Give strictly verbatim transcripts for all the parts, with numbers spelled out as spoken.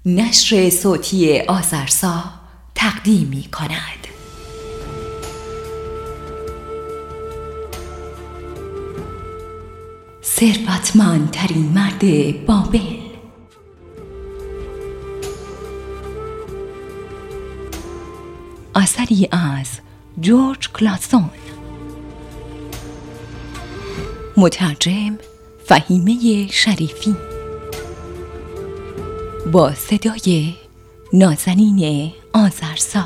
نشر صوتی آذرسا تقدیم می کند. ثروتمندترین مرد بابل. اثری از جورج کلاسون. مترجم فهیمه شریفی. با صدای نازنین آذرسا.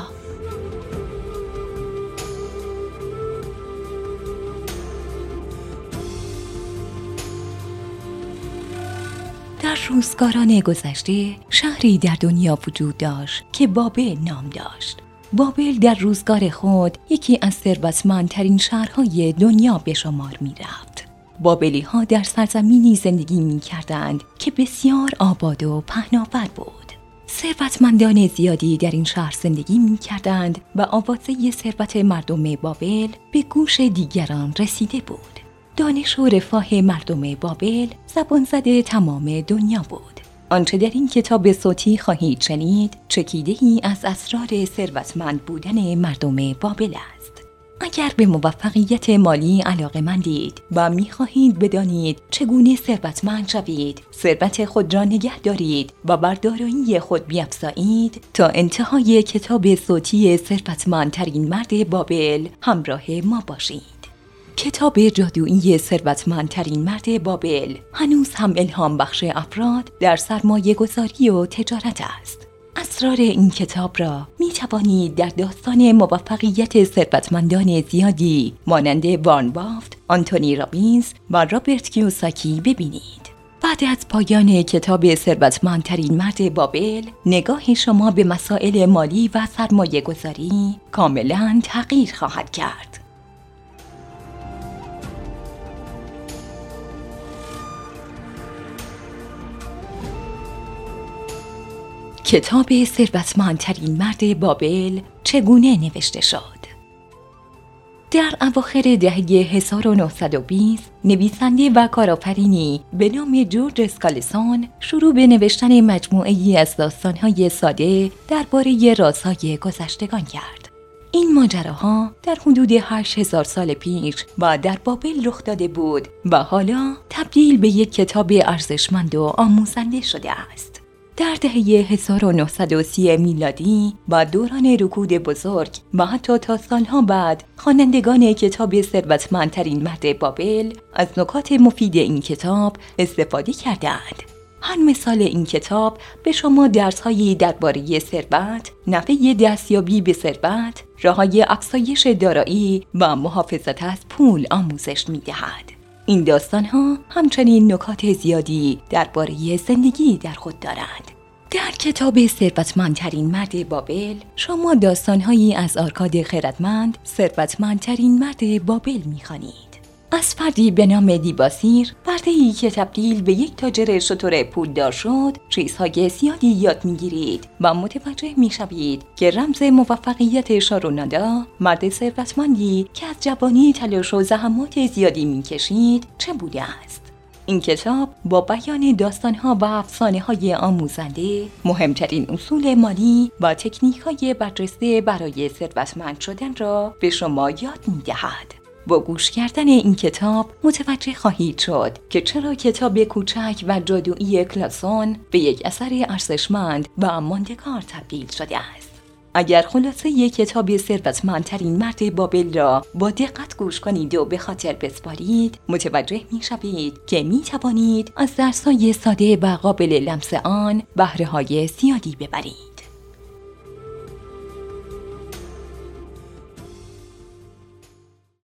در روزگاران گذشته شهری در دنیا وجود داشت که بابل نام داشت. بابل در روزگار خود یکی از ثروتمندترین شهرهای دنیا به شمار می رفت. بابلی ها در سرزمینی زندگی می کردند که بسیار آباد و پهناور بود. ثروتمندان زیادی در این شهر زندگی می کردند و آوازه ثروت مردم بابل به گوش دیگران رسیده بود. دانش و رفاه مردم بابل زبان زده تمام دنیا بود. آنچه در این کتاب صوتی خواهید شنید چکیده ای از اسرار ثروتمند بودن مردم بابل است. اگر به موفقیت مالی علاقه‌مندید و می‌خواهید بدانید چگونه ثروتمند شوید، ثروت خود را نگه دارید و بر دارایی خود بیفزایید، تا انتهای کتاب صوتی ثروتمندترین مرد بابل همراه ما باشید. کتاب جادویی ثروتمندترین مرد بابل هنوز هم الهام بخش افراد در سرمایه گذاری و تجارت است. اسرار این کتاب را می توانید در داستان موفقیت ثروتمندان زیادی مانند وارن بافت، آنتونی رابینز و رابرت کیوساکی ببینید. بعد از پایان کتاب ثروتمندترین مرد بابل، نگاه شما به مسائل مالی و سرمایه گذاری کاملا تغییر خواهد کرد. کتاب ثروتمندترین مرد بابل چگونه نوشته شد؟ در اواخر دهه هزار و نهصد و بیست نویسنده و کارآفرینی به نام جورج اسکالسون شروع به نوشتن مجموعه‌ای از داستان‌های ساده درباره رازهای گذشتگان کرد. این ماجراها در حدود هشت هزار سال پیش و در بابل رخ داده بود و حالا تبدیل به یک کتاب ارزشمند و آموزنده شده است. در دهه هزار و نهصد و سی میلادی با دوران رکود بزرگ و حتی تا سالها بعد خوانندگان کتاب ثروتمندترین مرد بابل از نکات مفید این کتاب استفاده کردند. هر مثال این کتاب به شما درس‌هایی درباره ثروت، نحوه دستیابی به ثروت، راه‌های افزایش دارایی و محافظت از پول آموزش می‌دهد. این داستان‌ها همچنین نکات زیادی درباره زندگی در خود دارند. در کتاب ثروتمندترین مرد بابل شما داستان‌هایی از آرکاد خردمند، ثروتمندترین مرد بابل می‌خوانید. از فردی به نام دیباسیر، فردی که تبدیل به یک تاجر شتر پولدار شد، چیزهای زیادی یاد می‌گیرید و متوجه می‌شوید که رمز موفقیت شارونادا، مرد ثروتمندی که از جوانی تلاش و زحمات زیادی می‌کشید، چه بوده است. این کتاب با بیان داستان‌ها و افسانه‌های آموزنده، مهمترین اصول مالی و تکنیک‌های برجسته برای ثروتمند شدن را به شما یاد می‌دهد. با گوش کردن این کتاب متوجه خواهید شد که چرا کتاب کوچک و جادویی کلاسون به یک اثر ارزشمند و ماندگار تبدیل شده است. اگر خلاصه یک کتاب ثروتمندترین مرد بابل را با دقت گوش کنید و به خاطر بسپارید، متوجه می‌شوید که می‌توانید از درس‌های ساده و قابل لمس آن بهره‌های زیادی ببرید.